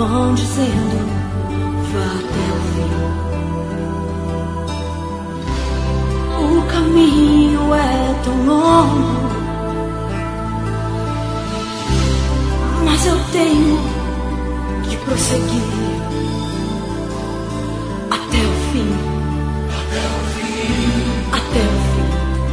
vão dizendo, vá até o fim. O caminho é tão longo, mas eu tenho que prosseguir até o fim. Até o fim. Até o fim.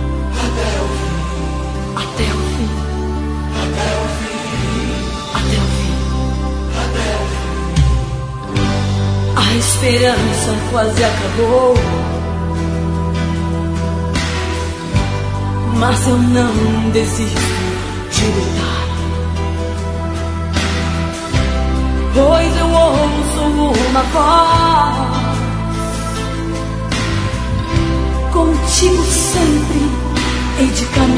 Até o fim. Até o fim. Até o fim. Até o fim. A esperança quase acabou, mas eu não desisto de lutar, pois eu ouço uma voz: contigo sempre hei de caminhar.